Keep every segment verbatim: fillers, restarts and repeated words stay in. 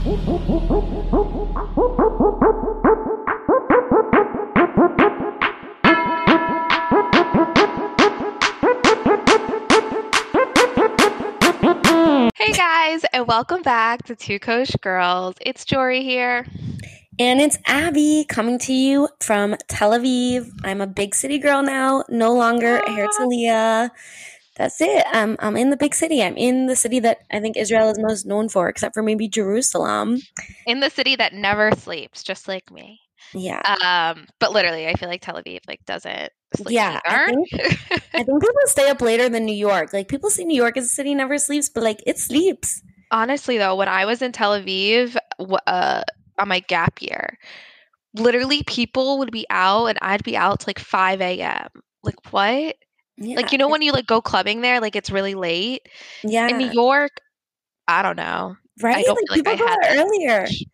Hey guys, and welcome back to Two Coach Girls. It's Jory here. And it's Abby coming to you from Tel Aviv. I'm a big city girl now, no longer a Herzliya. That's it. I'm, I'm in the big city. I'm in the city that I think Israel is most known for, except for maybe Jerusalem. In the city that never sleeps, just like me. Yeah. Um, but literally, I feel like Tel Aviv like doesn't sleep Yeah, I either. think, I think people stay up later than New York. Like, people say New York is a city never sleeps, but like, it sleeps. Honestly, though, when I was in Tel Aviv w- uh, on my gap year, literally people would be out and I'd be out till like five a m. Like, what? Yeah. Like, you know, when you like go clubbing there, like it's really late. In New Yeah. York, I don't know. Right? I don't Like, feel like people I go had out that earlier. much.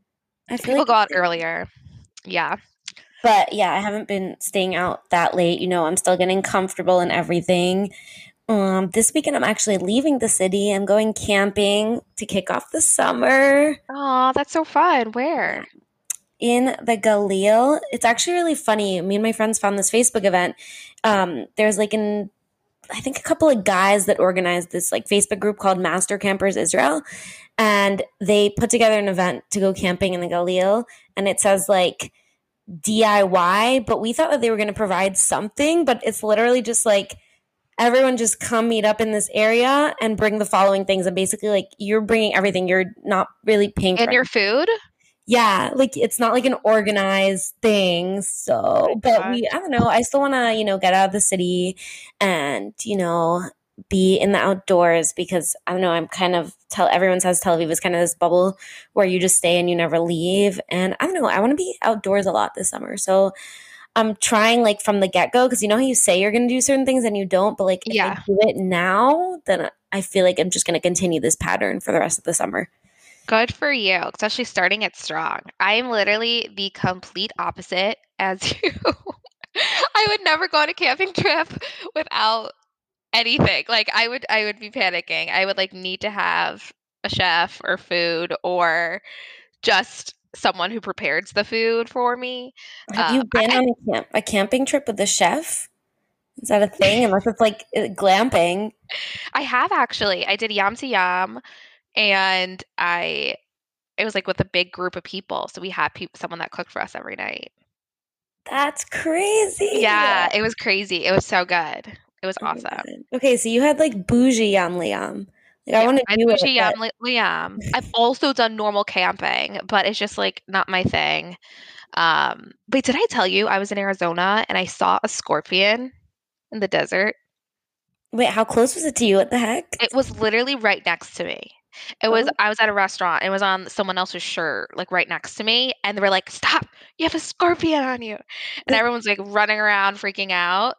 I feel People like go out earlier. Yeah. But yeah, I haven't been staying out that late. You know, I'm still getting comfortable and everything. Um, this weekend I'm actually leaving the city. I'm going camping to kick off the summer. Oh, that's so fun. Yeah. Where? In the Galil. It's actually really funny. Me and my friends found this Facebook event. Um, there's like an I think a couple of guys that organized this like Facebook group called Master Campers Israel, and they put together an event to go camping in the Galil, and it says like D I Y, but we thought that they were going to provide something, but it's literally just like everyone just come meet up in this area and bring the following things, and basically like you're bringing everything, you're not really paying for And your anything. food? Yeah, like it's not like an organized thing. Oh So, my but gosh. we, I don't know, I still want to, you know, get out of the city and, you know, be in the outdoors because I don't know, I'm kind of tell everyone says Tel Aviv is kind of this bubble where you just stay and you never leave. And I don't know, I want to be outdoors a lot this summer. So I'm trying like from the get go because you know how you say you're going to do certain things and you don't, but like if I Yeah. do it now, then I feel like I'm just going to continue this pattern for the rest of the summer. Good for you, especially starting it strong. I am literally the complete opposite as you. I would never go on a camping trip without anything. Like I would I would be panicking. I would like need to have a chef or food or just someone who prepares the food for me. Have Uh, you been I, on a camp a camping trip with a chef? Is that a thing? Unless it's like uh, glamping. I have actually. I did Yam to Yam and I it was like with a big group of people. So we had people someone that cooked for us every night. That's crazy. Yeah, it was crazy. It was so good. It was Oh my awesome. god. Okay, so you had like bougie yam liam. Like I Yeah, want to I do it, bougie but yam li- liam. I've also done normal camping, but it's just like not my thing. Um, wait, did I tell you I was in Arizona and I saw a scorpion in the desert? wait, how close was it to you? What the heck? It was literally right next to me. It was Oh, I was at a restaurant. It was on someone else's shirt, like right next to me, and they were like, "Stop! You have a scorpion on you!" And th- everyone's like running around, freaking out.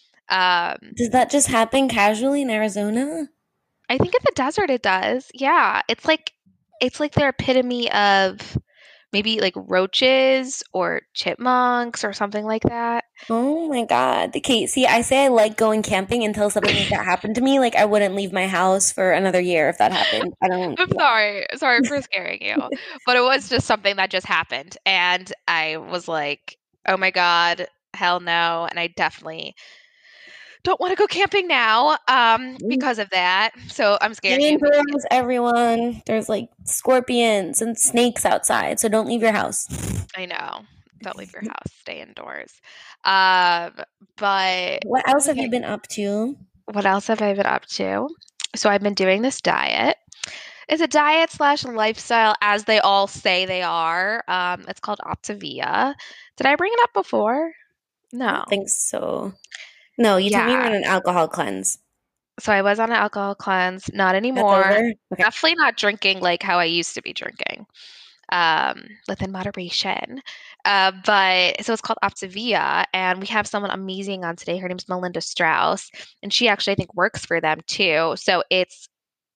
Um, does that just happen casually in Arizona? I think in the desert it does. Yeah, it's like it's like their epitome of maybe like roaches or chipmunks or something like that. Oh my god. Okay, see, I say I like going camping until something like that happened to me. Like I wouldn't leave my house for another year if that happened. I don't. I'm sorry. Sorry for scaring you. But it was just something that just happened. And I was like, oh my God, hell no. And I definitely don't want to go camping now um, Yeah. because of that. So I'm scaring Stay you. Maybe indoors, everyone. There's like scorpions and snakes outside, so don't leave your house. I know. Don't leave your house. Stay indoors. Um, but What what else was have I, you been up to? what else have I been up to? So I've been doing this diet. It's a diet slash lifestyle, as they all say they are. Um, it's called Optavia. Did I bring it up before? I No. don't think so. No, you told me you were Yeah. on an alcohol cleanse. So I was on an alcohol cleanse, not That's anymore. over? Okay. Definitely not drinking like how I used to be drinking, um, within moderation. Uh, but so it's called Optavia, and we have someone amazing on today. Her name's Melinda Strauss, and she actually I think works for them too. So it's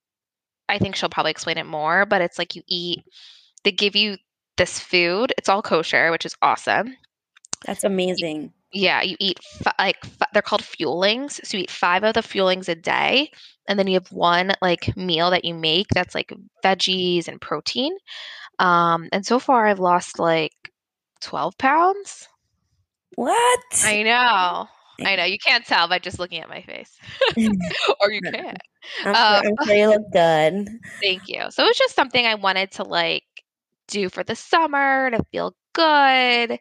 I think she'll probably explain it more, but it's like you eat, they give you this food. It's all kosher, which is awesome. That's amazing. Yeah, you eat f like f they're called fuelings. So you eat five of the fuelings a day, and then you have one like meal that you make that's like veggies and protein. Um, and so far I've lost like twelve pounds. What? I know. I know. You can't tell by just looking at my face. Or you can. I'm sure, Um, I'm sure you look good. thank you. So it was just something I wanted to like do for the summer to feel good.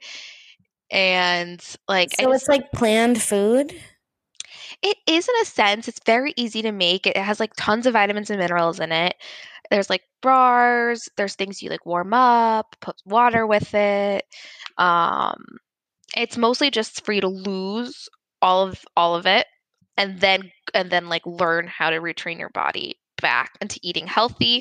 And like I So just it's like planned food? it is in a sense, it's very easy to make. It has like tons of vitamins and minerals in it. There's like bars, there's things you like warm up, put water with it. Um, it's mostly just for you to lose all of all of it and then and then like learn how to retrain your body back into eating healthy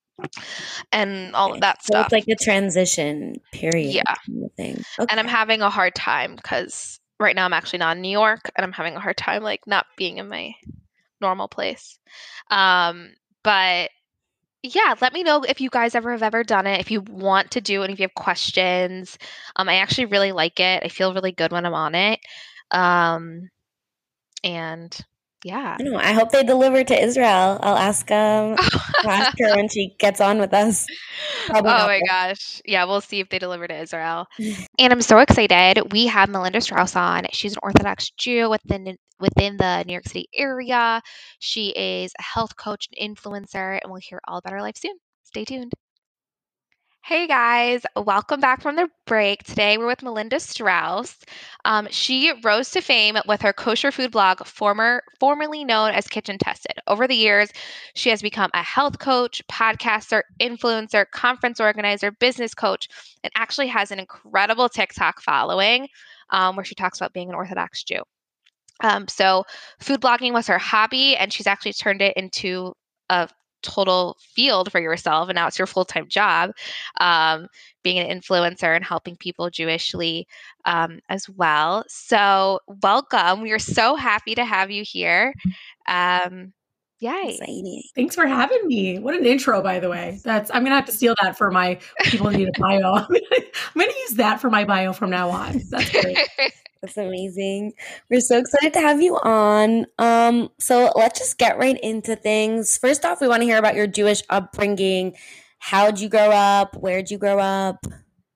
and all of Okay. that So it's stuff. like a transition period Yeah. kind of thing. And I'm Okay. having a hard time because right now I'm actually not in New York and I'm having a hard time like not being in my normal place. Um, but yeah, let me know if you guys ever have ever done it, if you want to do it, and if you have questions. Um, I actually really like it. I feel really good when I'm on it. Um, and yeah. I know. I hope they deliver to Israel. I'll ask um I'll ask her when she gets on with us. Probably Oh not my gosh. Yeah, we'll see if they deliver to Israel. And I'm so excited. We have Melinda Strauss on. She's an Orthodox Jew within within the New York City area. She is a health coach and influencer, and we'll hear all about her life soon. Stay tuned. Hey guys, welcome back from the break. Today we're with Melinda Strauss. Um, she rose to fame with her kosher food blog, former formerly known as Kitchen Tested. Over the years, she has become a health coach, podcaster, influencer, conference organizer, business coach, and actually has an incredible TikTok following um, where she talks about being an Orthodox Jew. Um, so food blogging was her hobby, and she's actually turned it into a total field for yourself, and now it's your full-time job, um, being an influencer and helping people Jewishly um, as well. So welcome. We are so happy to have you here. Um, yay. exciting. Thanks for having me. What an intro, by the way. That's I'm gonna have to steal that for my people who need a bio. I'm gonna, I'm gonna use that for my bio from now on. That's great. That's amazing. We're so excited to have you on. Um, so let's just get right into things. First off, we want to hear about your Jewish upbringing. How'd you grow up? Where'd you grow up?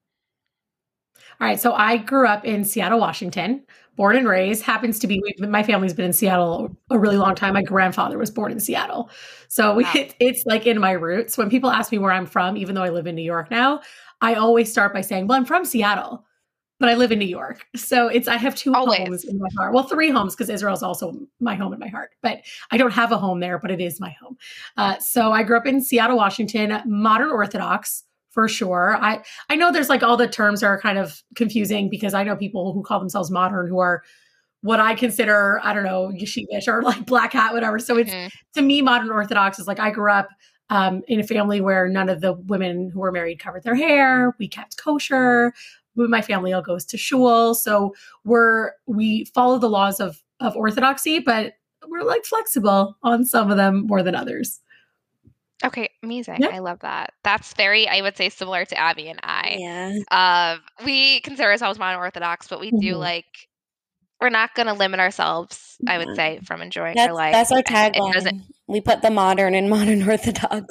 All right. So I grew up in Seattle, Washington, born and raised. Happens to be my family's been in Seattle a really long time. My grandfather was born in Seattle. So we, Wow. it, it's like in my roots. When people ask me where I'm from, even though I live in New York now, I always start by saying, well, I'm from Seattle, but I live in New York. So it's, I have two Always. homes in my heart. Well, three homes because Israel's also my home in my heart, but I don't have a home there, but it is my home. Uh, so I grew up in Seattle, Washington, modern Orthodox for sure. I, I know there's like all the terms are kind of confusing because I know people who call themselves modern who are what I consider, I don't know, yeshivish or like black hat, whatever. So it's, Mhm. to me, modern Orthodox is like, I grew up um, in a family where none of the women who were married covered their hair. We kept kosher. My family all goes to shul. So we're, we follow the laws of, of Orthodoxy, but we're like flexible on some of them more than others. Okay, amazing. Yeah. I love that. That's very, I would say, similar to Abby and I. Yeah. Uh, we consider ourselves modern Orthodox, but we do Mhm. like we're not going to limit ourselves, I would Yeah. say, from enjoying our That's life. that's our And it doesn't. tagline. We put the modern in modern Orthodox.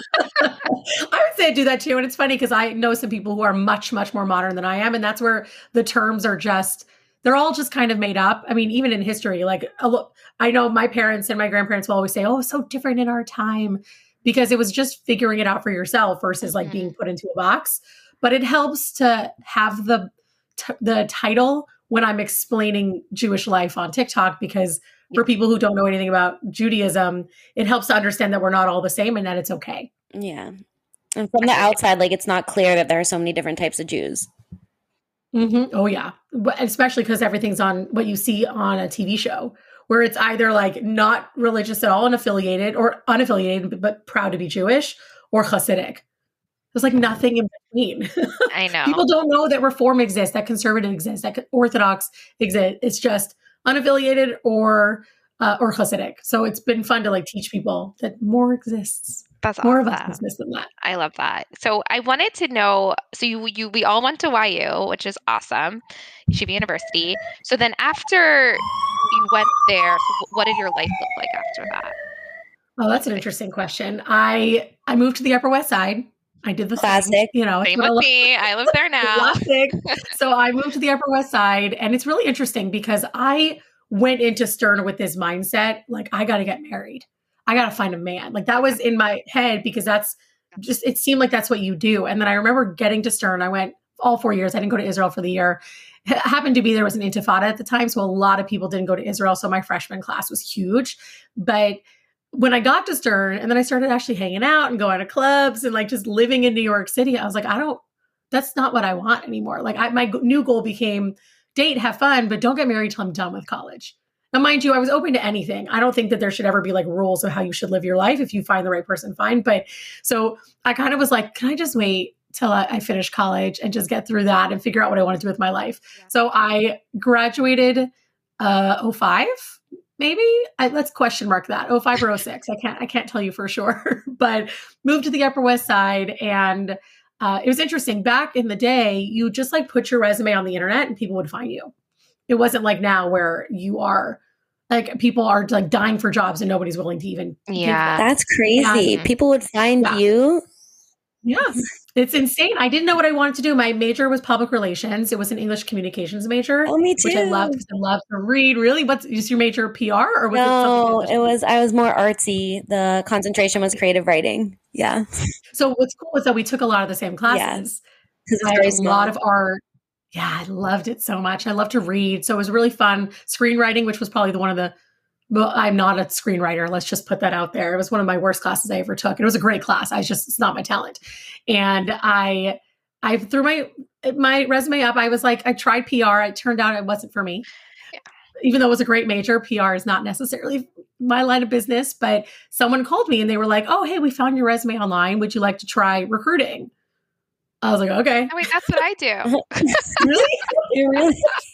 I would say I do that too. And it's funny because I know some people who are much, much more modern than I am. And that's where the terms are just, they're all just kind of made up. I mean, even in history, like a lo- I know my parents and my grandparents will always say, oh, it's so different in our time because it was just figuring it out for yourself versus like Mhm. being put into a box. But it helps to have the t- the title when I'm explaining Jewish life on TikTok because for people who don't know anything about Judaism, it helps to understand that we're not all the same and that it's okay. Yeah. And from the outside, like it's not clear that there are so many different types of Jews. Mm-hmm. Oh, yeah. But especially because everything's on what you see on a T V show where it's either like not religious at all and affiliated or unaffiliated, but proud to be Jewish or Hasidic. There's like nothing in between. I know. People don't know that Reform exists, that Conservative exists, that Orthodox exists. It's just unaffiliated or uh, or Hasidic. So it's been fun to like teach people that more exists. That's More of a awesome. business than that. I love that. So I wanted to know, so you you we all went to Y U, which is awesome, Yeshiva University. So then after you went there, so wh- what did your life look like after that? Oh, that's an interesting question. I I moved to the Upper West Side. I did the thing, Classic. you know, it's Same what I with love. me. I live there now. Classic. So I moved to the Upper West Side, and it's really interesting because I went into Stern with this mindset, like, I got to get married. I got to find a man. Like, that was in my head because that's just, it seemed like that's what you do. And then I remember getting to Stern. I went all four years. I didn't go to Israel for the year. It happened to be there was an intifada at the time. So a lot of people didn't go to Israel. So my freshman class was huge. But when I got to Stern and then I started actually hanging out and going to clubs and like just living in New York City, I was like, I don't, that's not what I want anymore. Like I, my g- new goal became date, have fun, but don't get married till I'm done with college. Now, mind you, I was open to anything. I don't think that there should ever be like rules of how you should live your life. If you find the right person, fine. But so I kind of was like, can I just wait till I, I finish college and just get through that and figure out what I want to do with my life? Yeah. So I graduated uh, oh five. Maybe I, let's question mark that. oh five or oh six. I can't, I can't tell you for sure, but moved to the Upper West Side. And uh, it was interesting. Back in the day, you just like put your resume on the internet and people would find you. It wasn't like now where you are like, people are like dying for jobs and nobody's willing to even. give Yeah. them. That's crazy. Mhm. People would find Yeah. you. Yes. It's insane. I didn't know what I wanted to do. My major was public relations. It was an English communications major, Oh, me too. which I loved because I love to read. Really? What's is your major P R or was it No, something? it was, I was more artsy. The concentration was creative writing. Yeah. So what's cool is that we took a lot of the same classes. Because I it's had very a small. lot of art. Yeah, I loved it so much. I love to read. So it was really fun. Screenwriting, which was probably the one of the, well, I'm not a screenwriter. Let's just put that out there. It was one of my worst classes I ever took. And it was a great class. I just, it's not my talent. And I, I threw my, my resume up. I was like, I tried P R. It turned out it wasn't for me. Yeah. Even though it was a great major, P R is not necessarily my line of business, but someone called me and they were like, oh, hey, we found your resume online. Would you like to try recruiting? I was like, okay. Oh, wait, that's what I do. Really? You really?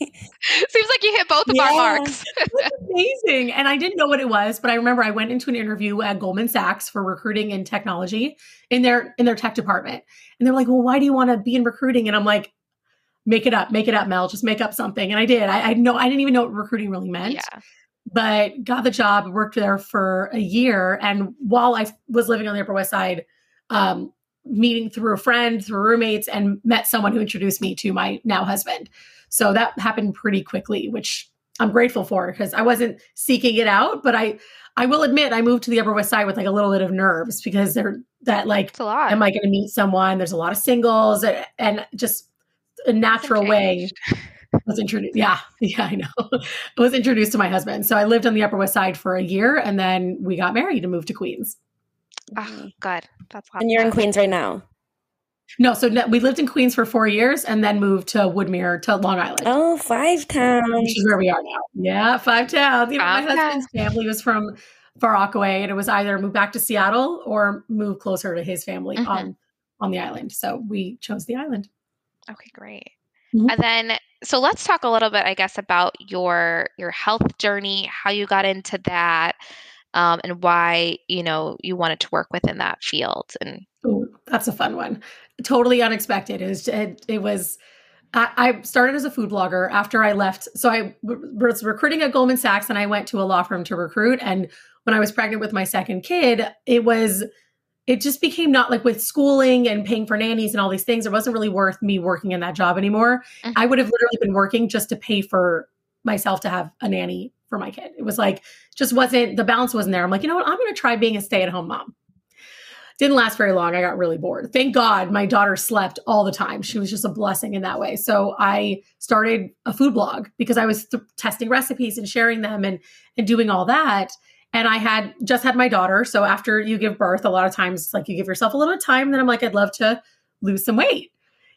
Seems like you hit both of our Yeah. marks. That's amazing. And I didn't know what it was, but I remember I went into an interview at Goldman Sachs for recruiting and technology in their in their tech department. And they're like, well, why do you want to be in recruiting? And I'm like, make it up, make it up, Mel. Just make up something. And I did. I, I know I didn't even know what recruiting really meant. Yeah. But got the job, worked there for a year. And while I was living on the Upper West Side, um, meeting through a friend, through roommates, and met someone who introduced me to my now husband. So that happened pretty quickly, which I'm grateful for because I wasn't seeking it out. But I, I will admit, I moved to the Upper West Side with like a little bit of nerves because they're that like, It's a lot. am I going to meet someone? There's a lot of singles and, and just a natural way. Was introduced. Yeah. Yeah, I know. I was introduced to my husband. So I lived on the Upper West Side for a year and then we got married and moved to Queens. Oh, good. That's awesome. And you're in Queens right now. No, so no, we lived in Queens for four years and then moved to Woodmere to Long Island, Oh, Five Towns. which is where we are now. Yeah, five towns. You know, my Okay. husband's family was from Far Rockaway and it was either move back to Seattle or move closer to his family Mhm. on, on the island. So we chose the island. Okay, great. Mhm. And then, so let's talk a little bit, I guess, about your your health journey, how you got into that, um, and why you know you wanted to work within that field. And Ooh, that's a fun one. Totally unexpected. It was, it, it was, I, I started as a food blogger after I left. So I w- was recruiting at Goldman Sachs and I went to a law firm to recruit. And when I was pregnant with my second kid, it was, it just became not like with schooling and paying for nannies and all these things. It wasn't really worth me working in that job anymore. Mhm. I would have literally been working just to pay for myself to have a nanny for my kid. It was like, just wasn't, the balance wasn't there. I'm like, you know what? I'm going to try being a stay-at-home mom. Didn't last very long. I got really bored. Thank God my daughter slept all the time. She was just a blessing in that way. So I started a food blog because I was th- testing recipes and sharing them and, and doing all that. And I had just had my daughter. So after you give birth, a lot of times it's like you give yourself a little bit of time. Then I'm like, I'd love to lose some weight.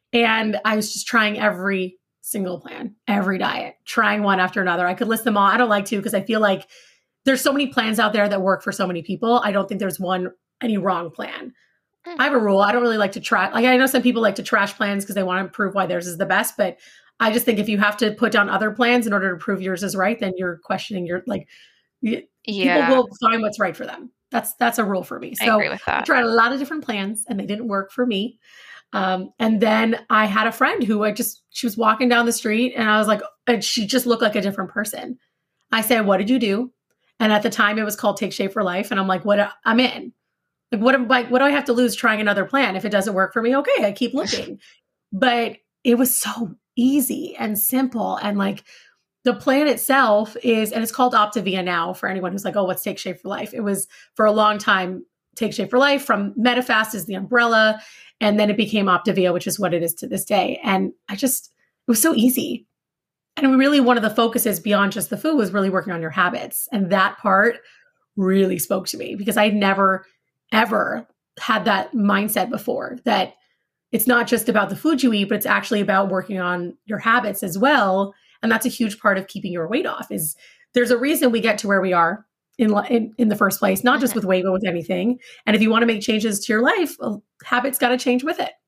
And I was just trying every single plan, every diet, trying one after another. I could list them all. I don't like to because I feel like there's so many plans out there that work for so many people. I don't think there's one any wrong plan. Mm. I have a rule. I don't really like to trash. Like I know some people like to trash plans because they want to prove why theirs is the best. But I just think if you have to put down other plans in order to prove yours is right, then you're questioning your like. y- yeah, People will find what's right for them. That's that's a rule for me. I So agree with I that. tried a lot of different plans and they didn't work for me. Um, and then I had a friend who I just, she was walking down the street and I was like, and she just looked like a different person. I said, what did you do? And at the time it was called Take Shape for Life. And I'm like, what, I'm in. Like, what am like, what do I have to lose trying another plan? If it doesn't work for me, okay, I keep looking. But it was so easy and simple. And like the plan itself is, and it's called Optavia now for anyone who's like, oh, what's Take Shape for Life? It was for a long time, Take Shape for Life from Medifast is the umbrella. And then it became Optavia, which is what it is to this day. And I just, it was so easy. And really one of the focuses beyond just the food was really working on your habits. And that part really spoke to me because I'd never, ever had that mindset before, that it's not just about the food you eat, but it's actually about working on your habits as well. And that's a huge part of keeping your weight off. Is there's a reason we get to where we are in, in, in the first place, not just with weight, but with anything. And if you want to make changes to your life, well, habits got to change with it.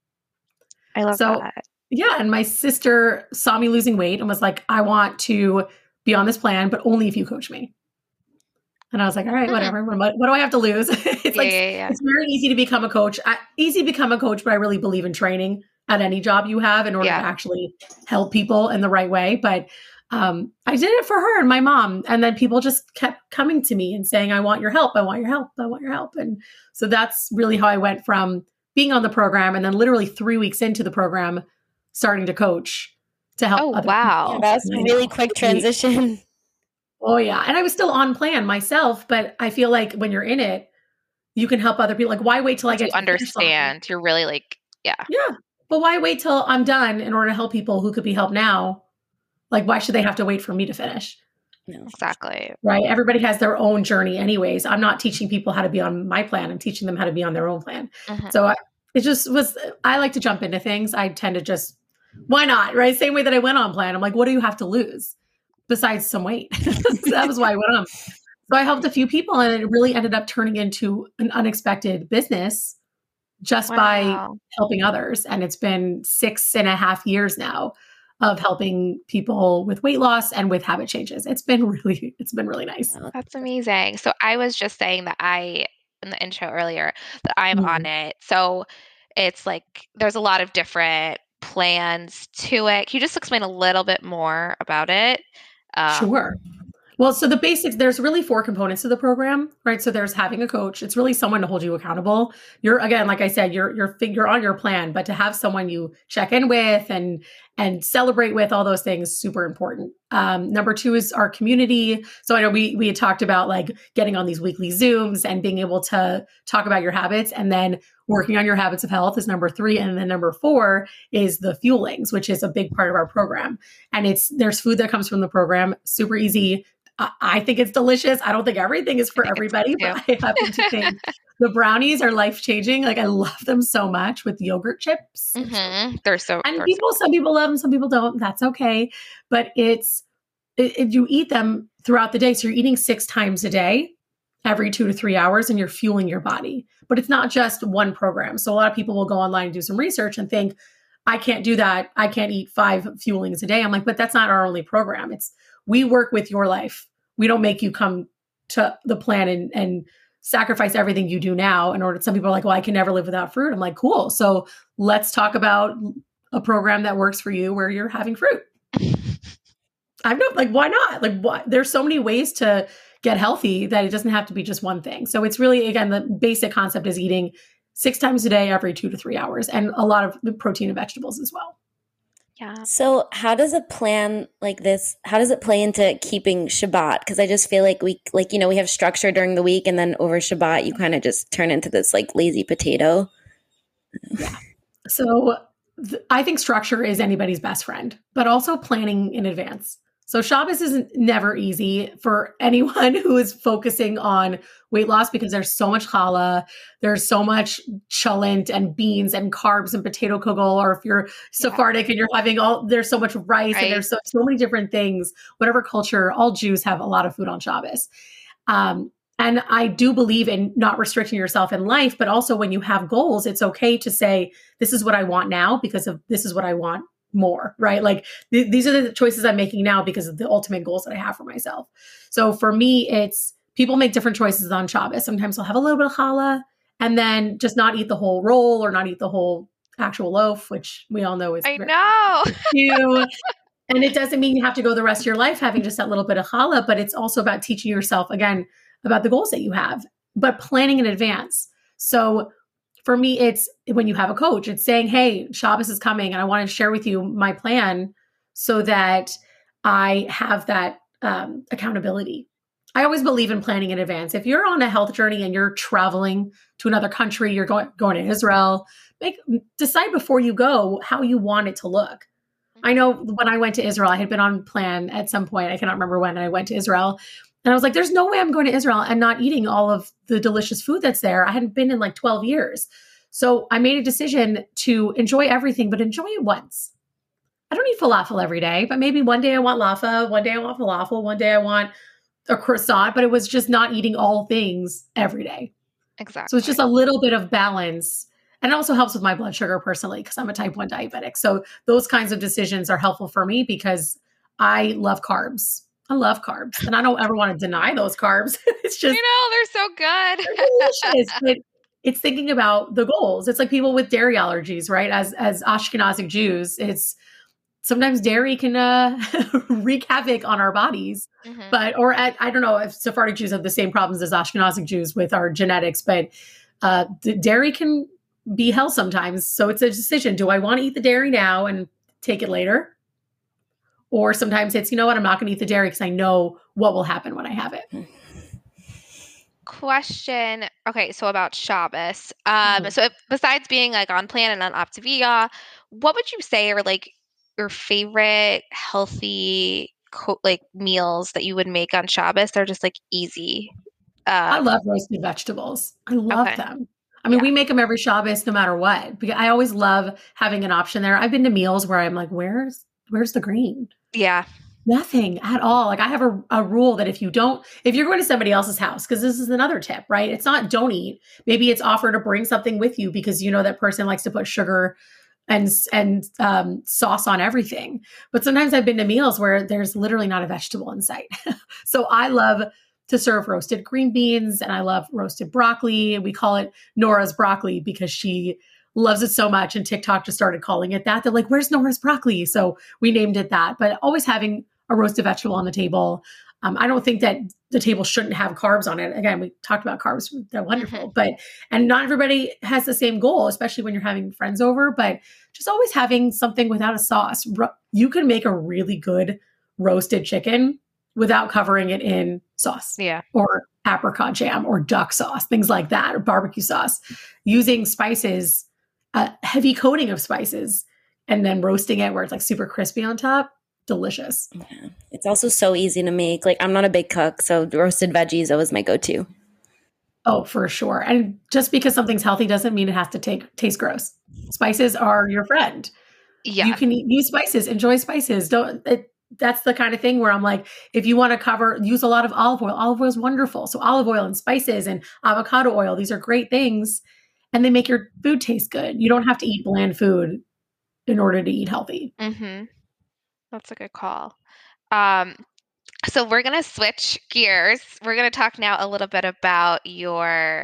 I love so, that. Yeah. And my sister saw me losing weight and was like, I want to be on this plan, but only if you coach me. And I was like, all right, Hmm. whatever. What, what do I have to lose? It's Yeah, like, yeah, yeah. it's very easy to become a coach. I, easy to become a coach, but I really believe in training at any job you have in order Yeah. to actually help people in the right way. But um, I did it for her and my mom. And then people just kept coming to me and saying, I want your help. I want your help. I want your help. And so that's really how I went from being on the program and then literally three weeks into the program, starting to coach to help Oh, other wow. people. Yeah, that was a really quick transition. Oh yeah. And I was still on plan myself, but I feel like when you're in it, you can help other people. Like, why wait till I You get to the finish line? understand. You're really like, yeah. Yeah. But why wait till I'm done in order to help people who could be helped now? Like, why should they have to wait for me to finish? No. Exactly. Right. Everybody has their own journey anyways. I'm not teaching people how to be on my plan. I'm teaching them how to be on their own plan. Mhm. So I, it just was, I like to jump into things. I tend to just, why not? Right. Same way that I went on plan. I'm like, what do you have to lose besides some weight? So that was why I went on. So I helped a few people and it really ended up turning into an unexpected business just by Wow. helping others. And it's been six and a half years now of helping people with weight loss and with habit changes. It's been really, it's been really nice. That's amazing. So I was just saying that I, in the intro earlier, that I'm on it. So it's like there's a lot of different plans to it. Can you just explain a little bit more about it? Um, Sure. Well, so the basics, there's really four components to the program, right? So there's having a coach. It's really someone to hold you accountable. You're, again, like I said, you're, you're, you're on your plan, but to have someone you check in with and, and celebrate with, all those things, super important. Um, number two is our community. So I know we, we had talked about like getting on these weekly Zooms and being able to talk about your habits, and then working on your habits of health is number three. And then number four is the fuelings, which is a big part of our program. And it's, there's food that comes from the program, super easy. I think it's delicious. I don't think everything is for everybody, but I happen to think the brownies are life-changing. Like I love them so much with yogurt chips. Mm-hmm. They're so, and they're people, so some people love them, some people don't. That's okay. But it's, it, it, you eat them throughout the day. So you're eating six times a day, every two to three hours, and you're fueling your body. But it's not just one program. So a lot of people will go online and do some research and think, I can't do that. I can't eat five fuelings a day. I'm like, but that's not our only program. It's, we work with your life. We don't make you come to the plan and, and sacrifice everything you do now in order. Some people are like, well, I can never live without fruit. I'm like, cool. So let's talk about a program that works for you where you're having fruit. I know, like, why not? Like, what? There's so many ways to get healthy that it doesn't have to be just one thing. So it's really, again, the basic concept is eating six times a day, every two to three hours, and a lot of protein and vegetables as well. Yeah. So how does a plan like this, how does it play into keeping Shabbat? Because I just feel like we, like, you know, we have structure during the week and then over Shabbat, you kind of just turn into this like lazy potato. Yeah. So th- I think structure is anybody's best friend, but also planning in advance. So Shabbos isn't never easy for anyone who is focusing on weight loss because there's so much challah, there's so much cholent and beans and carbs and potato kugel, or if you're Sephardic and you're having all, there's so much rice Right. and there's so, so many different things. Whatever culture, all Jews have a lot of food on Shabbos. Um, and I do believe in not restricting yourself in life, but also when you have goals, it's okay to say, this is what I want now because of this is what I want more, right? Like th- these are the choices I'm making now because of the ultimate goals that I have for myself. So for me, it's people make different choices on Shabbos. Sometimes they'll have a little bit of challah and then just not eat the whole roll or not eat the whole actual loaf, which we all know is I very know. cute. And it doesn't mean you have to go the rest of your life having just that little bit of challah, but it's also about teaching yourself, again, about the goals that you have, but planning in advance. So for me, it's when you have a coach, it's saying, hey, Shabbos is coming and I want to share with you my plan so that I have that um, accountability. I always believe in planning in advance. If you're on a health journey and you're traveling to another country, you're going, going to Israel, make decide before you go how you want it to look. I know when I went to Israel, I had been on plan at some point. I cannot remember when I went to Israel. And I was like, there's no way I'm going to Israel and not eating all of the delicious food that's there. I hadn't been in like twelve years. So I made a decision to enjoy everything, but enjoy it once. I don't eat falafel every day, but maybe one day I want laffa, one day I want falafel, one day I want a croissant, but it was just not eating all things every day. Exactly. So it's just a little bit of balance. And it also helps with my blood sugar personally, because I'm a type one diabetic. So those kinds of decisions are helpful for me because I love carbs. I love carbs. And I don't ever want to deny those carbs. It's just, you know, they're so good. they're delicious. But it's thinking about the goals. It's like people with dairy allergies, right? As as Ashkenazic Jews, it's sometimes dairy can uh, wreak havoc on our bodies. Mm-hmm. But, or at, I don't know if Sephardic Jews have the same problems as Ashkenazic Jews with our genetics, but uh, the dairy can be hell sometimes. So it's a decision. Do I want to eat the dairy now and take it later? Or sometimes it's, you know what, I'm not going to eat the dairy because I know what will happen when I have it. Question. Okay, so about Shabbos. Um, Mm-hmm. so if, besides being like on plan and on Optavia, what would you say are like your favorite healthy co- like meals that you would make on Shabbos? They're just like easy. Um, I love roasted vegetables. I love Okay. them. I mean, Yeah. we make them every Shabbos no matter what. Because I always love having an option there. I've been to meals where I'm like, where's where's the green? Yeah. Nothing at all. Like I have a, a rule that if you don't, if you're going to somebody else's house, because this is another tip, right? It's not don't eat. Maybe it's offer to bring something with you because you know that person likes to put sugar and and um, sauce on everything. But sometimes I've been to meals where there's literally not a vegetable in sight. So I love to serve roasted green beans and I love roasted broccoli. We call it Nora's broccoli because she loves it so much. And TikTok just started calling it that. They're like, where's Nora's broccoli? So we named it that. But always having a roasted vegetable on the table. Um, I don't think that the table shouldn't have carbs on it. Again, we talked about carbs. They're wonderful. Mhm. But, and not everybody has the same goal, especially when you're having friends over. But just always having something without a sauce. Ro- You can make a really good roasted chicken without covering it in sauce. Yeah. Or apricot jam or duck sauce, things like that, or barbecue sauce, using spices, a heavy coating of spices, and then roasting it where it's like super crispy on top. Delicious. Yeah. It's also so easy to make. Like I'm not a big cook, so roasted veggies always my go-to. Oh, for sure. And just because something's healthy doesn't mean it has to take taste gross. Spices are your friend. Yeah. You can eat, use spices, enjoy spices. Don't it, that's the kind of thing where I'm like, if you want to cover, use a lot of olive oil. Olive oil is wonderful. So olive oil and spices and avocado oil, these are great things. And they make your food taste good. You don't have to eat bland food in order to eat healthy. Mm-hmm. That's a good call. Um, so we're going to switch gears. We're going to talk now a little bit about your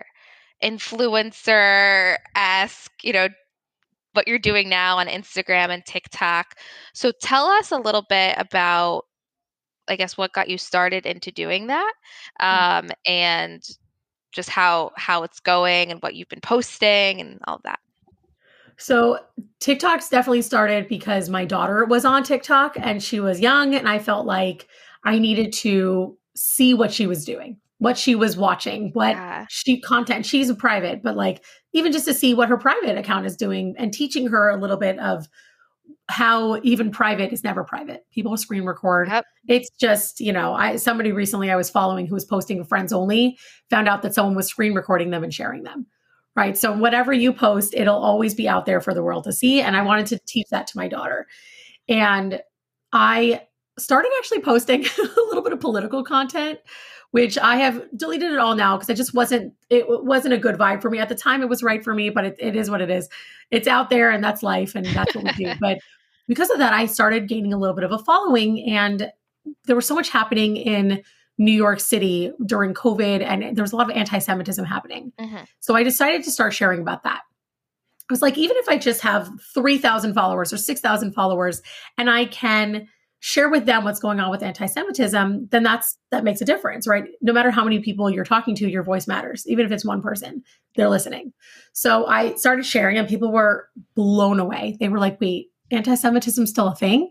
influencer-esque, you know, what you're doing now on Instagram and TikTok. So tell us a little bit about, I guess, what got you started into doing that, um, and just how how it's going and what you've been posting and all of that. So TikTok's definitely started because my daughter was on TikTok and she was young and I felt like I needed to see what she was doing, what she was watching, what Yeah. she content. She's a private, but like even just to see what her private account is doing and teaching her a little bit of how even private is never private. People screen record. Yep. It's just, you know, I somebody recently I was following who was posting friends only, found out that someone was screen recording them and sharing them. Right. So whatever you post, it'll always be out there for the world to see. And I wanted to teach that to my daughter. And I started actually posting a little bit of political content, which I have deleted it all now because it just wasn't, it wasn't a good vibe for me. At the time, it was right for me, but it, it is what it is. It's out there and that's life and that's what we do. But because of that, I started gaining a little bit of a following and there was so much happening in New York City during COVID, and there was a lot of anti-Semitism happening. Mm-hmm. So I decided to start sharing about that. I was like, even if I just have three thousand followers or six thousand followers and I can share with them what's going on with anti-Semitism, then that's, that makes a difference, right? No matter how many people you're talking to, your voice matters. Even if it's one person, they're listening. So I started sharing and people were blown away. They were like, wait, anti-Semitism is still a thing?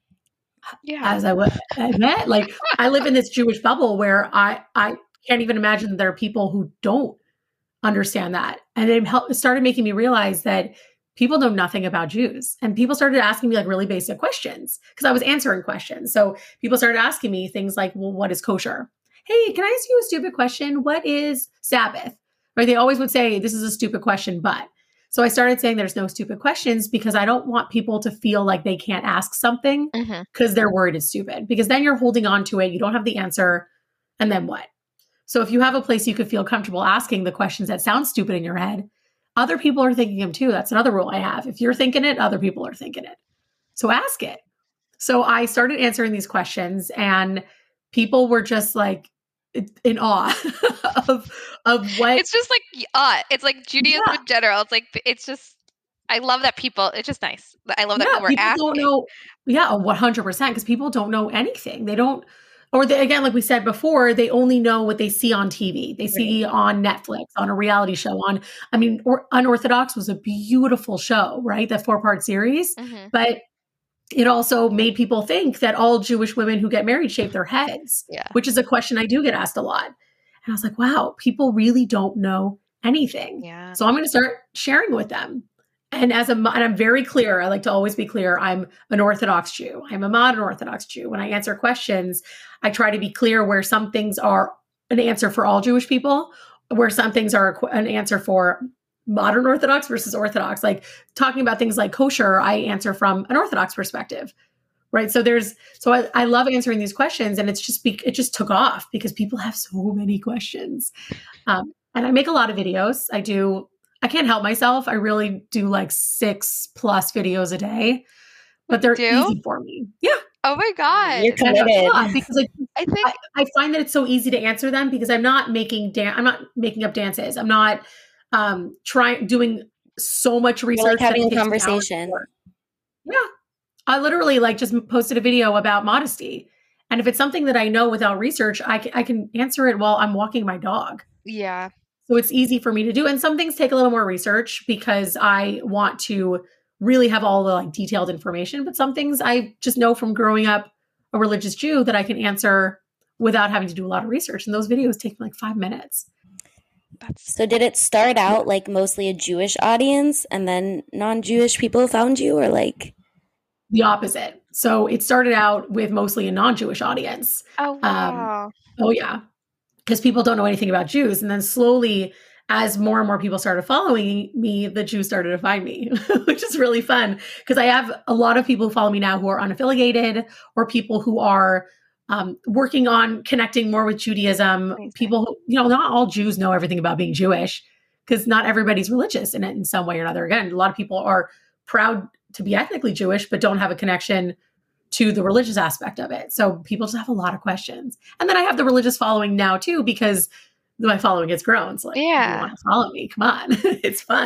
Yeah. As I would admit, like I live in this Jewish bubble where I, I can't even imagine that there are people who don't understand that. And it helped, it started making me realize that people know nothing about Jews. And people started asking me like really basic questions because I was answering questions. So people started asking me things like, well, what is kosher? Hey, can I ask you a stupid question? What is Sabbath? Right? They always would say, this is a stupid question, but. So I started saying there's no stupid questions because I don't want people to feel like they can't ask something because Mm-hmm. they're worried it's stupid. Because then you're holding on to it. You don't have the answer. And then what? So if you have a place you could feel comfortable asking the questions that sound stupid in your head, other people are thinking them too. That's another rule I have. If you're thinking it, other people are thinking it. So ask it. So I started answering these questions and people were just like in awe of, of what. It's just like, uh, it's like Judaism Yeah. in general. It's like, it's just, I love that people, it's just nice. I love that Yeah, people are people asking. don't know. Yeah, one hundred percent. Because people don't know anything. They don't, or they, again, like we said before, they only know what they see on T V. They see on Netflix, on a reality show. On, I mean, or, Unorthodox was a beautiful show, right? That four part series. Mhm. But it also made people think that all Jewish women who get married shave their heads, Yeah. which is a question I do get asked a lot. And I was like, wow, people really don't know anything. Yeah. So I'm going to start sharing with them. And as a, and I'm very clear, I like to always be clear, I'm an Orthodox Jew. I'm a modern Orthodox Jew. When I answer questions, I try to be clear where some things are an answer for all Jewish people, where some things are an answer for modern Orthodox versus Orthodox. Like talking about things like kosher, I answer from an Orthodox perspective, right? So there's, so I, I love answering these questions, and it's just, be, it just took off because people have so many questions. Um, and I make a lot of videos. I do, I can't help myself. I really do like six plus videos a day, but they're Do? easy for me. Yeah. Oh my God. You're And it's committed. fun because like, I think, I, I find that it's so easy to answer them because I'm not making dan- I'm not making up dances. I'm not um trying doing so much research. You're like that having a takes me hours to conversation. work. Yeah. I literally like just posted a video about modesty. And if it's something that I know without research, I can, I can answer it while I'm walking my dog. yeah. So it's easy for me to do. And some things take a little more research because I want to really have all the like detailed information. But some things I just know from growing up a religious Jew that I can answer without having to do a lot of research. And those videos take like five minutes. That's, So did it start out like mostly a Jewish audience and then non-Jewish people found you, or like? The opposite. So it started out with mostly a non-Jewish audience. oh, wow. Oh, yeah. Because people don't know anything about Jews. And then slowly, as more and more people started following me, the Jews started to find me, which is really fun. Because I have a lot of people who follow me now who are unaffiliated, or people who are um, working on connecting more with Judaism. Amazing. People who, you know, not all Jews know everything about being Jewish, because not everybody's religious in, in some way or another. Again, a lot of people are proud to be ethnically Jewish, but don't have a connection to the religious aspect of it. So people just have a lot of questions. And then I have the religious following now too, because my following has grown. So like, if Yeah. you want to follow me, come on. It's fun.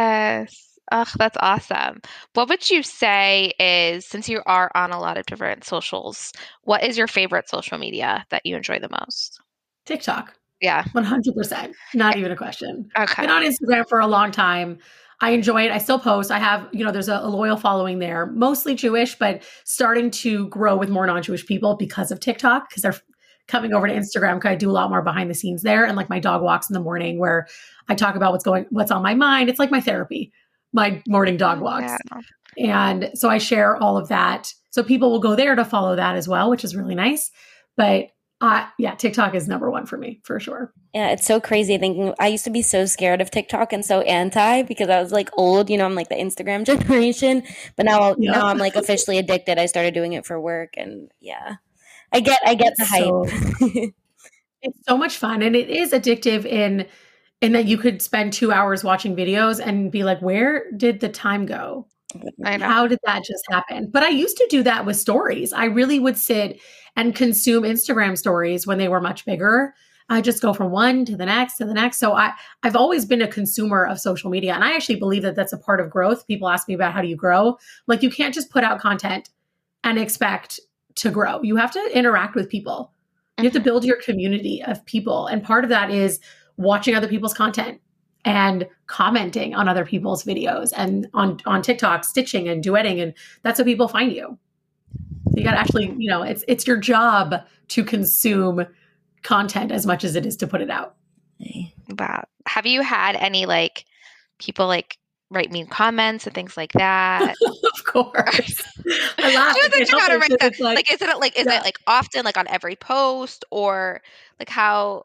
Yes. Ugh, that's awesome. What would you say is, since you are on a lot of different socials, what is your favorite social media that you enjoy the most? TikTok, Yeah. one hundred percent. Not even a question. Okay. Been on Instagram for a long time. I enjoy it. I still post. I have, you know, there's a, a loyal following there, mostly Jewish, but starting to grow with more non-Jewish people because of TikTok, because they're coming over to Instagram. Because I do a lot more behind the scenes there, and like my dog walks in the morning where I talk about what's going, what's on my mind. It's like my therapy, my morning dog walks. Yeah. And so I share all of that. So people will go there to follow that as well, which is really nice. But uh, yeah, TikTok is number one for me, for sure. Yeah, it's so crazy thinking. I used to be so scared of TikTok and so anti because I was like old, you know, I'm like the Instagram generation. But now, Yeah. now I'm like officially addicted. I started doing it for work, and yeah, I get, I get the It's so- hype. It's so much fun, and it is addictive in in that you could spend two hours watching videos and be like, where did the time go? I know. How did that just happen? But I used to do that with stories. I really would sit and consume Instagram stories when they were much bigger. I just go from one to the next to the next. So I, I've always been a consumer of social media. And I actually believe that that's a part of growth. People ask me about how do you grow? Like, you can't just put out content and expect to grow. You have to interact with people. You have to build your community of people. And part of that is watching other people's content and commenting on other people's videos and on, on TikTok, stitching and duetting. And that's how people find you. You got to actually, you know, it's, it's your job to consume content as much as it is to put it out. Wow. Have you had any like people like write mean comments and things like that? Of course. I laugh. I was like, you gotta write that. It's like, Like, is it like, is yeah. it like often, like on every post, or like how?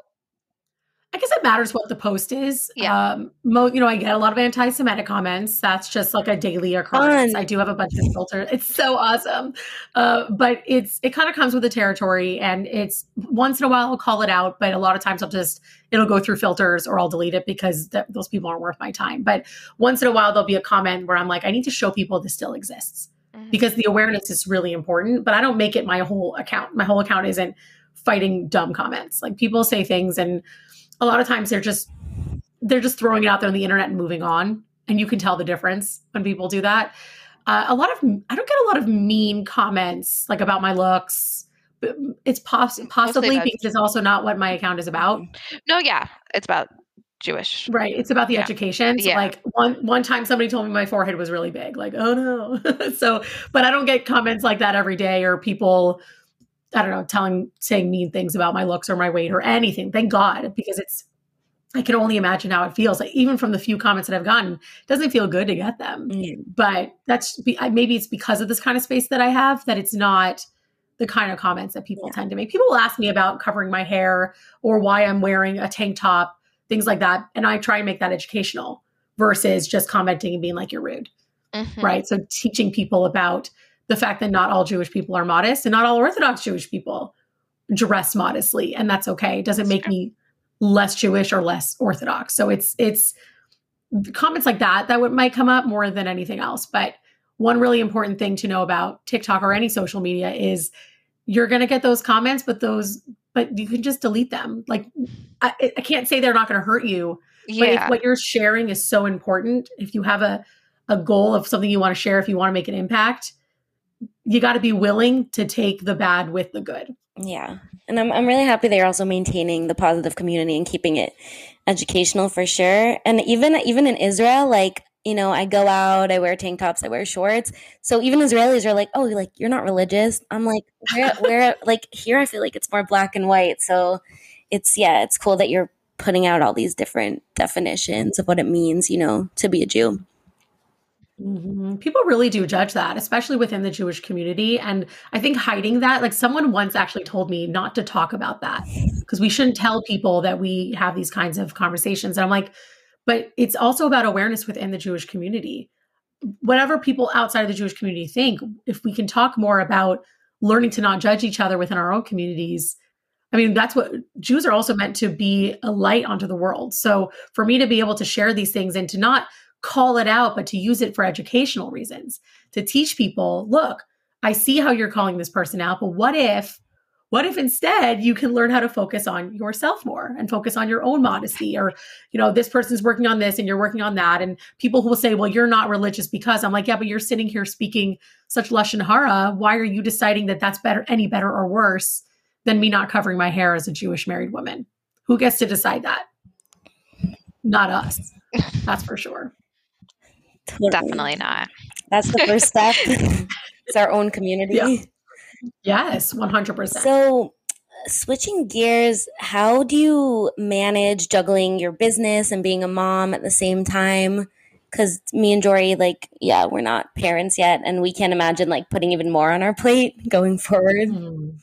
I guess it matters what the post is. Yeah. Um, mo- you know, I get a lot of anti-Semitic comments. That's just like a daily occurrence. Fun. I do have a bunch of filters. It's so awesome. Uh, but it's, it kind of comes with the territory, and it's once in a while I'll call it out, but a lot of times I'll just, it'll go through filters or I'll delete it because th- those people aren't worth my time. But once in a while there'll be a comment where I'm like, I need to show people this still exists, mm-hmm. because the awareness is really important, but I don't make it my whole account. My whole account isn't fighting dumb comments. Like, people say things, and a lot of times they're just, they're just throwing it out there on the internet and moving on. And you can tell the difference when people do that. Uh, a lot of, I don't get a lot of mean comments like about my looks. But it's poss- possibly because it's also not what my account is about. No, yeah. It's about Jewish. Right. It's about the yeah. education. So yeah. like one, one time somebody told me my forehead was really big. Like, oh no. So, but I don't get comments like that every day, or people, I don't know, telling, saying mean things about my looks or my weight or anything. Thank God, because it's, I can only imagine how it feels. Like, even from the few comments that I've gotten, it doesn't feel good to get them. Mm. But that's, maybe it's because of this kind of space that I have, that it's not the kind of comments that people yeah. tend to make. People will ask me about covering my hair or why I'm wearing a tank top, things like that. And I try and make that educational versus just commenting and being like, you're rude. Mm-hmm. Right. So teaching people about the fact that not all Jewish people are modest, and not all Orthodox Jewish people dress modestly. And that's okay. It doesn't make me less Jewish or less Orthodox. So it's, it's comments like that, that would, might come up more than anything else. But one really important thing to know about TikTok or any social media is you're going to get those comments, but those, but you can just delete them. Like, I, I can't say they're not going to hurt you, yeah. but if what you're sharing is so important, if you have a, a goal of something you want to share, if you want to make an impact, you got to be willing to take the bad with the good. Yeah. And I'm I'm really happy they're also maintaining the positive community and keeping it educational for sure. And even even in Israel, like, you know, I go out, I wear tank tops, I wear shorts. So even Israelis are like, oh, like, you're not religious. I'm like, where, where like here, I feel like it's more black and white. So it's, yeah, it's cool that you're putting out all these different definitions of what it means, you know, to be a Jew. Mm-hmm. People really do judge that, especially within the Jewish community. And I think hiding that, like, someone once actually told me not to talk about that because we shouldn't tell people that we have these kinds of conversations. And I'm like, but it's also about awareness within the Jewish community. Whatever people outside of the Jewish community think, if we can talk more about learning to not judge each other within our own communities, I mean, that's what Jews are also meant to be, a light onto the world. So for me to be able to share these things and to not call it out, but to use it for educational reasons, to teach people, look, I see how you're calling this person out, but what if, what if instead you can learn how to focus on yourself more and focus on your own modesty? Or, you know, this person's working on this and you're working on that. And people who will say, well, you're not religious because, I'm like, yeah, but you're sitting here speaking such lashon hara. Why are you deciding that that's better, any better or worse than me not covering my hair as a Jewish married woman? Who gets to decide that? Not us. That's for sure. Totally. Definitely not. That's the first step. It's our own community. Yeah. Yes, one hundred percent. So switching gears, how do you manage juggling your business and being a mom at the same time? Because me and Jory, like, yeah, we're not parents yet, and we can't imagine like putting even more on our plate going forward. Mm.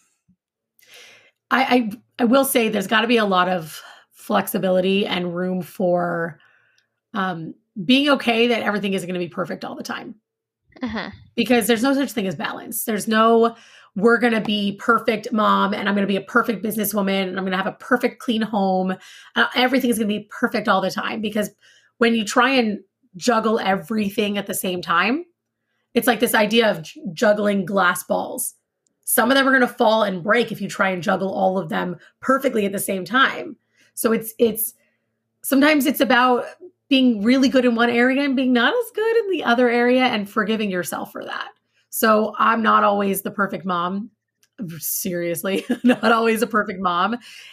I, I I will say there's got to be a lot of flexibility and room for um, being okay that everything isn't going to be perfect all the time. Uh-huh. Because there's no such thing as balance. There's no, we're going to be perfect mom and I'm going to be a perfect businesswoman and I'm going to have a perfect clean home. Uh, everything is going to be perfect all the time. Because when you try and juggle everything at the same time, it's like this idea of j- juggling glass balls. Some of them are going to fall and break if you try and juggle all of them perfectly at the same time. So it's it's sometimes it's about being really good in one area and being not as good in the other area and forgiving yourself for that. So I'm not always the perfect mom. Seriously, not always a perfect mom.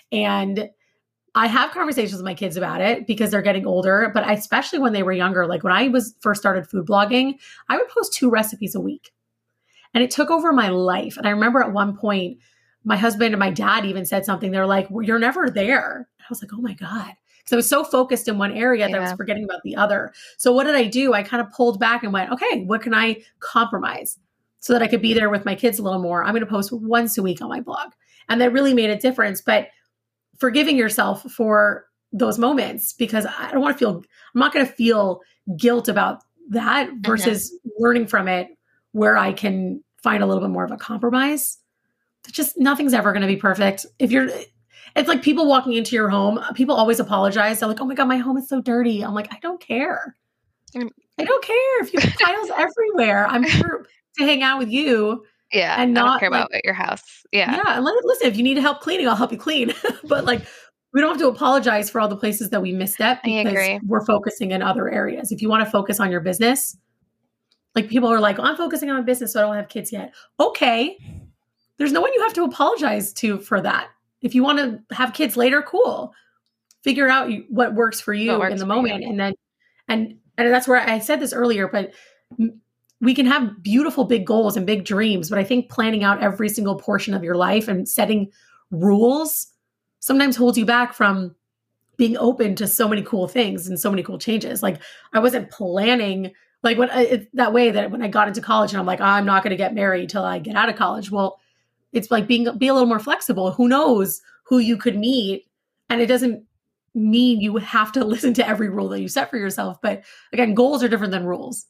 And I have conversations with my kids about it because they're getting older, but I, especially when they were younger, like when I was first started food blogging, I would post two recipes a week. And it took over my life. And I remember at one point, my husband and my dad even said something. They're like, well, you're never there. I was like, oh my God. Because I was so focused in one area that I was Yeah. forgetting about the other. So what did I do? I kind of pulled back and went, okay, what can I compromise so that I could be there with my kids a little more? I'm going to post once a week on my blog. And that really made a difference. But forgiving yourself for those moments, because I don't want to feel, I'm not going to feel guilt about that versus learning from it where I can find a little bit more of a compromise. Just nothing's ever going to be perfect. If you're, it's like people walking into your home, people always apologize. They're like, oh my God, my home is so dirty. I'm like, I don't care. Mm. I don't care if you have tiles everywhere. I'm here to hang out with you. Yeah. And I don't not care like, about your house. Yeah. yeah. And let, listen, if you need help cleaning, I'll help you clean. But like, we don't have to apologize for all the places that we misstep I because agree. we're focusing in other areas. If you want to focus on your business, like people are like, oh, I'm focusing on my business, so I don't have kids yet. Okay. There's no one you have to apologize to for that. If you want to have kids later, cool. Figure out you- what works for you What works in the for moment. you. And then, and, and that's where I said this earlier, but m- we can have beautiful big goals and big dreams, but I think planning out every single portion of your life and setting rules sometimes holds you back from being open to so many cool things and so many cool changes. Like I wasn't planning like when I, it, that way that when I got into college and I'm like, I'm not going to get married till I get out of college. Well, it's like being, be a little more flexible. Who knows who you could meet. And it doesn't mean you have to listen to every rule that you set for yourself. But again, goals are different than rules.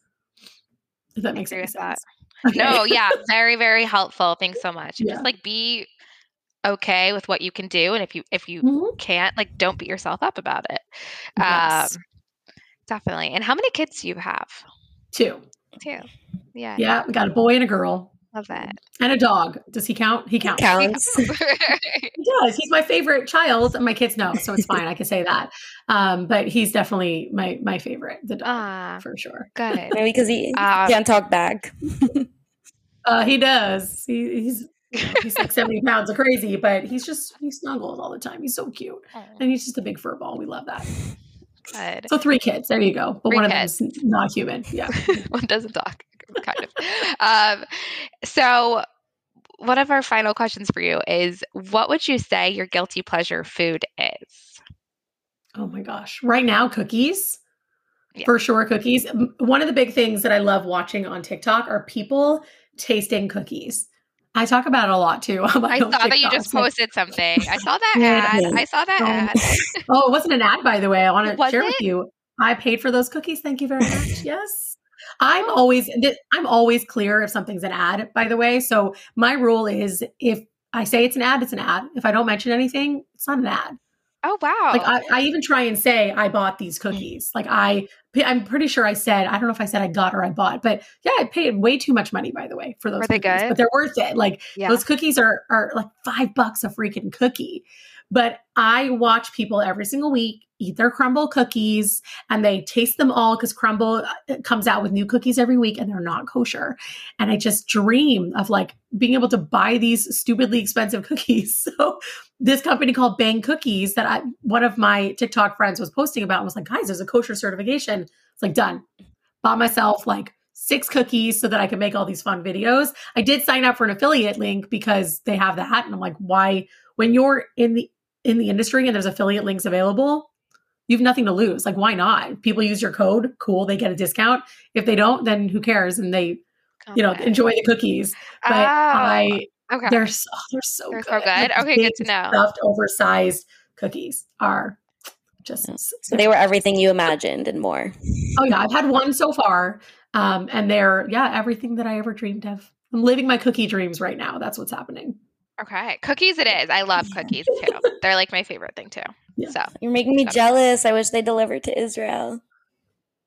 If that makes agree any with that. sense. Okay. No, yeah, very, very helpful. Thanks so much. And Yeah. just like be okay with what you can do. And if you if you Mhm. can't, like don't beat yourself up about it. Yes. Um definitely. And how many kids do you have? Two. Two. Yeah. Yeah. We got a boy and a girl Love it. and a dog. Does he count? He counts. Counts. He does. He's my favorite child, and my kids know, so it's fine. I can say that. Um, but he's definitely my my favorite, the dog, Ah, for sure. good. Maybe because he Um, can't talk back. Uh, he does. He, he's you know, he's like seventy pounds of crazy, but he's just he snuggles all the time. He's so cute, oh, and he's just a big fur ball. We love that. good. So three kids. There you go. But Three one of kids. them's not human. Yeah. One doesn't talk, kind of. Um, so one of our final questions for you is what would you say your guilty pleasure food is? Oh my gosh. Right now, cookies. Yeah. For sure, cookies. M- One of the big things that I love watching on TikTok are people tasting cookies. I talk about it a lot too. on my I own saw that you TikToks. just Like, posted something. I saw that Yeah. ad. I saw that Um, ad. oh, it wasn't an ad, by the way. I want to Was share it? with you. I paid for those cookies. Thank you very much. Yes. I'm Oh. always th- I'm always clear if something's an ad, by the way. So my rule is if I say it's an ad, it's an ad. If I don't mention anything, it's not an ad. Oh, wow. Like I, I even try and say I bought these cookies. Like I, I'm pretty sure I said I don't know if I said I got or I bought, but yeah, I paid way too much money, by the way, for those Were they cookies. good? But they're worth it. Like Yeah. those cookies are are like five bucks a freaking cookie. But I watch people every single week eat their Crumble cookies and they taste them all because Crumble uh, comes out with new cookies every week and they're not kosher. And I just dream of like being able to buy these stupidly expensive cookies. So this company called Bang Cookies that I, one of my TikTok friends was posting about and was like, guys, there's a kosher certification. It's like done. Bought myself like six cookies so that I could make all these fun videos. I did sign up for an affiliate link because they have that. And I'm like, why, when you're in the in the industry and there's affiliate links available, you have nothing to lose. Like, why not? If people use your code, cool, they get a discount. If they don't, then who cares? And they, you know, Okay. enjoy the cookies. But Oh, I, okay. they're so, they're so They're good. so good? Like, Okay, big, good to know. Stuffed, oversized cookies are just. So they were everything you imagined and more. Oh yeah, I've had one so far, um, and they're yeah everything that I ever dreamed of. I'm living my cookie dreams right now. That's what's happening. Okay. Cookies it is. I love cookies too. They're like my favorite thing too. Yeah. So You're making me Got it. jealous. I wish they delivered to Israel.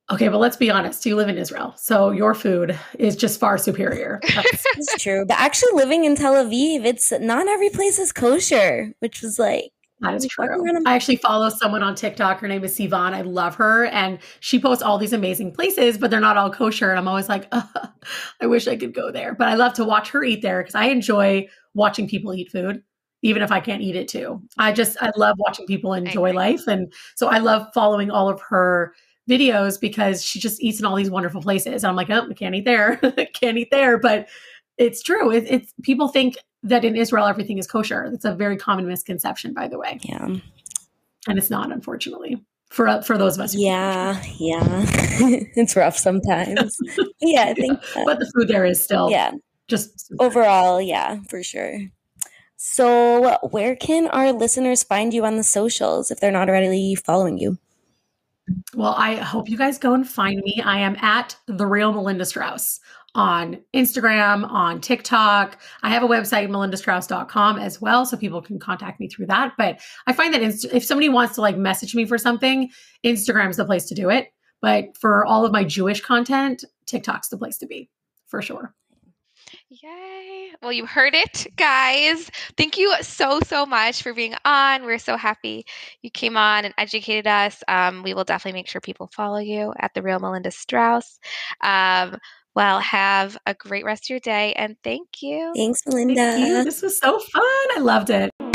Okay, but let's be honest. You live in Israel, so your food is just far superior. That's It's true. But actually living in Tel Aviv, it's not every place is kosher, which was like, That is like walking true. around a- I actually follow someone on TikTok. Her name is Sivan. I love her. And she posts all these amazing places, but they're not all kosher. And I'm always like, uh, I wish I could go there. But I love to watch her eat there because I enjoy watching people eat food, even if I can't eat it too. I just, I love watching people enjoy agree. life. And so I love following all of her videos because she just eats in all these wonderful places. And I'm like, oh, I can't eat there. Can't eat there. But it's true. It, it's people think that in Israel, everything is kosher. That's a very common misconception, by the way. Yeah. And it's not, unfortunately, for for those of us. Who Yeah. Yeah. It's rough sometimes. Yeah, I think. Yeah. But the food there is still yeah. just super. Overall, yeah, for sure. So where can our listeners find you on the socials if they're not already following you? Well, I hope you guys go and find me. I am at The Real Melinda Strauss on Instagram, on TikTok. I have a website, melinda strauss dot com as well, so people can contact me through that. But I find that inst- if somebody wants to like message me for something, Instagram's the place to do it. But for all of my Jewish content, TikTok's the place to be, for sure. Yay. Well, you heard it, guys. Thank you so, so much for being on. We're so happy you came on and educated us. Um, we will definitely make sure people follow you at The Real Melinda Strauss. Um, well, have a great rest of your day and thank you. Thanks, Melinda. Thank you. This was so fun. I loved it.